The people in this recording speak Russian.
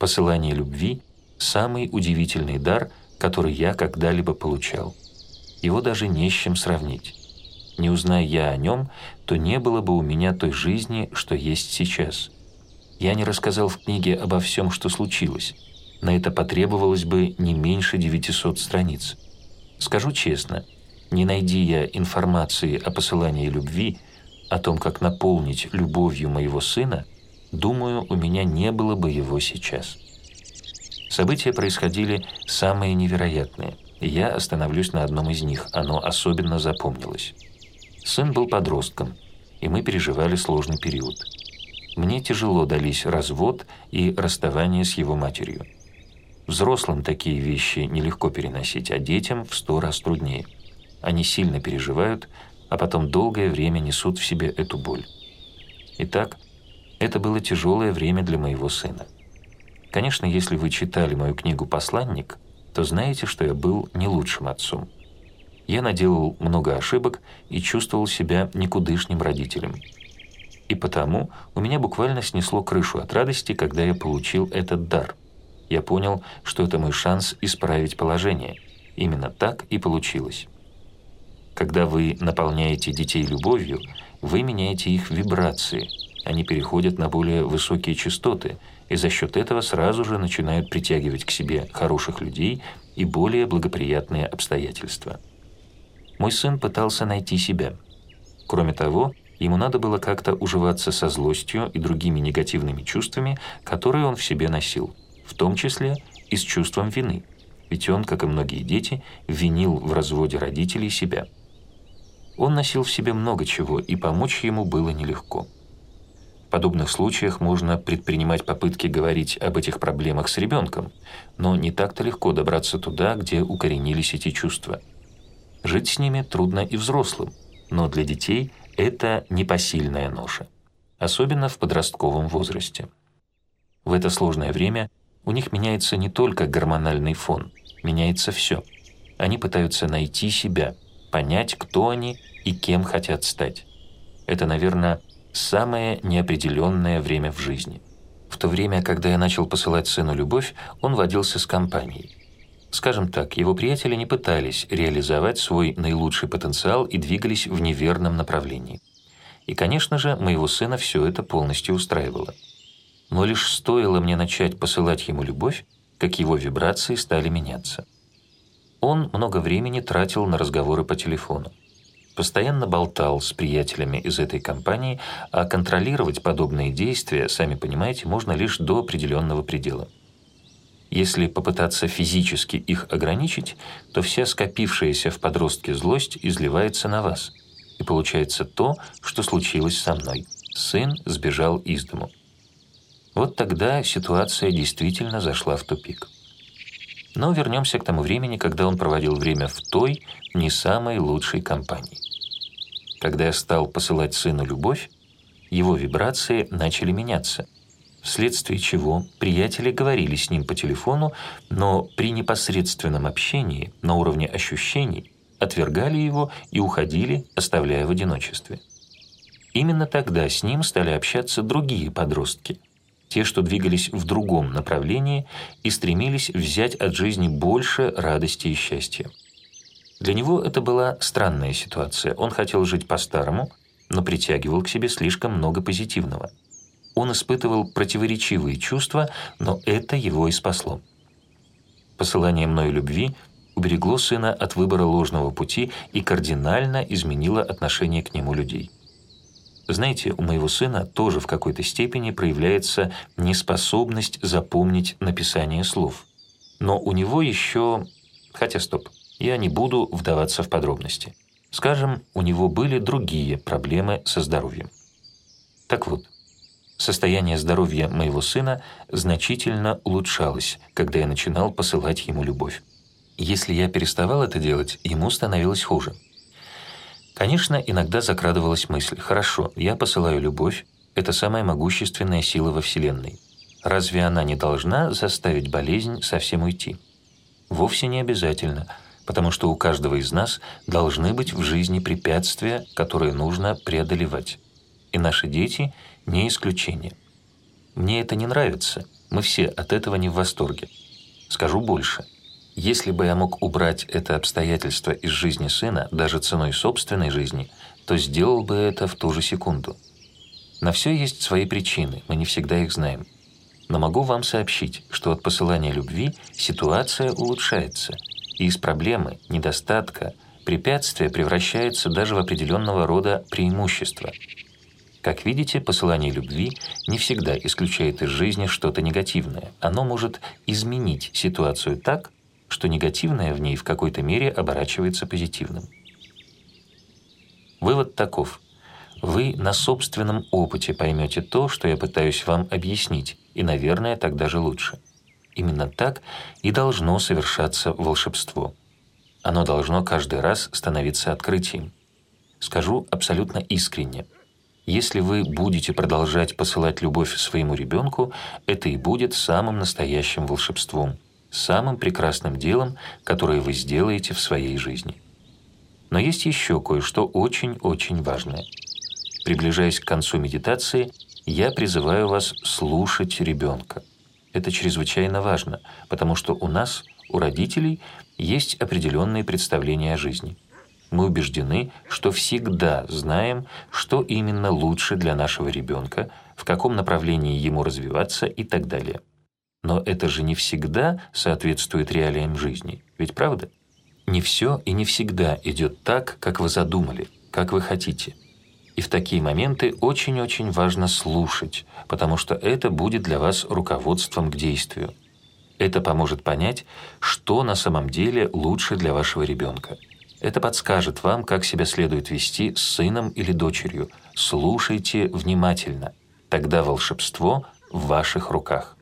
Посылание любви – самый удивительный дар, который я когда-либо получал. Его даже не с чем сравнить. Не узная я о нем, то не было бы у меня той жизни, что есть сейчас. Я не рассказал в книге обо всем, что случилось. На это потребовалось бы не меньше 900 страниц. Скажу честно, не найди я информации о посылании любви, о том, как наполнить любовью моего сына, думаю, у меня не было бы его сейчас. События происходили самые невероятные, и я остановлюсь на одном из них, оно особенно запомнилось. Сын был подростком, и мы переживали сложный период. Мне тяжело дались развод и расставание с его матерью. Взрослым такие вещи нелегко переносить, а детям в 100 раз труднее. Они сильно переживают, а потом долгое время несут в себе эту боль. Итак, это было тяжелое время для моего сына. Конечно, если вы читали мою книгу «Посланник», то знаете, что я был не лучшим отцом. Я наделал много ошибок и чувствовал себя никудышним родителем. И потому у меня буквально снесло крышу от радости, когда я получил этот дар. Я понял, что это мой шанс исправить положение. Именно так и получилось. Когда вы наполняете детей любовью, вы меняете их вибрации. Они переходят на более высокие частоты, и за счет этого сразу же начинают притягивать к себе хороших людей и более благоприятные обстоятельства. Мой сын пытался найти себя. Кроме того, ему надо было как-то уживаться со злостью и другими негативными чувствами, которые он в себе носил, в том числе и с чувством вины, ведь он, как и многие дети, винил в разводе родителей себя. Он носил в себе много чего, и помочь ему было нелегко. В подобных случаях можно предпринимать попытки говорить об этих проблемах с ребенком, но не так-то легко добраться туда, где укоренились эти чувства. Жить с ними трудно и взрослым, но для детей это непосильная ноша, особенно в подростковом возрасте. В это сложное время у них меняется не только гормональный фон, меняется все. Они пытаются найти себя, понять, кто они и кем хотят стать. Это, наверное, самое неопределенное время в жизни. В то время, когда я начал посылать сыну любовь, он водился с компанией. Скажем так, его приятели не пытались реализовать свой наилучший потенциал и двигались в неверном направлении. И, конечно же, моего сына все это полностью устраивало. Но лишь стоило мне начать посылать ему любовь, как его вибрации стали меняться. Он много времени тратил на разговоры по телефону. Постоянно болтал с приятелями из этой компании, а контролировать подобные действия, сами понимаете, можно лишь до определенного предела. Если попытаться физически их ограничить, то вся скопившаяся в подростке злость изливается на вас. И получается то, что случилось со мной. Сын сбежал из дому. Вот тогда ситуация действительно зашла в тупик. Но вернемся к тому времени, когда он проводил время в той, не самой лучшей компании. Когда я стал посылать сыну любовь, его вибрации начали меняться, вследствие чего приятели говорили с ним по телефону, но при непосредственном общении на уровне ощущений отвергали его и уходили, оставляя в одиночестве. Именно тогда с ним стали общаться другие подростки, те, что двигались в другом направлении и стремились взять от жизни больше радости и счастья. Для него это была странная ситуация. Он хотел жить по-старому, но притягивал к себе слишком много позитивного. Он испытывал противоречивые чувства, но это его и спасло. Посылание мною любви уберегло сына от выбора ложного пути и кардинально изменило отношение к нему людей. Знаете, у моего сына тоже в какой-то степени проявляется неспособность запомнить написание слов. Но у него еще... Хотя стоп, я не буду вдаваться в подробности. Скажем, у него были другие проблемы со здоровьем. Так вот, состояние здоровья моего сына значительно улучшалось, когда я начинал посылать ему любовь. Если я переставал это делать, ему становилось хуже. Конечно, иногда закрадывалась мысль: «Хорошо, я посылаю любовь, это самая могущественная сила во Вселенной. Разве она не должна заставить болезнь совсем уйти?» Вовсе не обязательно, потому что у каждого из нас должны быть в жизни препятствия, которые нужно преодолевать. И наши дети не исключение. Мне это не нравится, Мы все от этого не в восторге. Скажу больше. Если бы я мог убрать это обстоятельство из жизни сына, даже ценой собственной жизни, то сделал бы это в ту же секунду. На все есть свои причины, мы не всегда их знаем. Но могу вам сообщить, что от посылания любви ситуация улучшается, и из проблемы, недостатка, препятствия превращается даже в определенного рода преимущество. Как видите, посылание любви не всегда исключает из жизни что-то негативное. Оно может изменить ситуацию так, что негативное в ней в какой-то мере оборачивается позитивным. Вывод таков. Вы на собственном опыте поймете то, что я пытаюсь вам объяснить, и, наверное, так даже лучше. Именно так и должно совершаться волшебство. Оно должно каждый раз становиться открытием. Скажу абсолютно искренне. Если вы будете продолжать посылать любовь своему ребенку, это и будет самым настоящим волшебством, самым прекрасным делом, которое вы сделаете в своей жизни. Но есть еще кое-что очень-очень важное. Приближаясь к концу медитации, я призываю вас слушать ребенка. Это чрезвычайно важно, потому что у нас, у родителей, есть определенные представления о жизни. Мы убеждены, что всегда знаем, что именно лучше для нашего ребенка, в каком направлении ему развиваться и так далее. Но это же не всегда соответствует реалиям жизни, ведь правда? Не все и не всегда идет так, как вы задумали, как вы хотите. И в такие моменты очень-очень важно слушать, потому что это будет для вас руководством к действию. Это поможет понять, что на самом деле лучше для вашего ребенка. Это подскажет вам, как себя следует вести с сыном или дочерью. Слушайте внимательно. Тогда волшебство в ваших руках.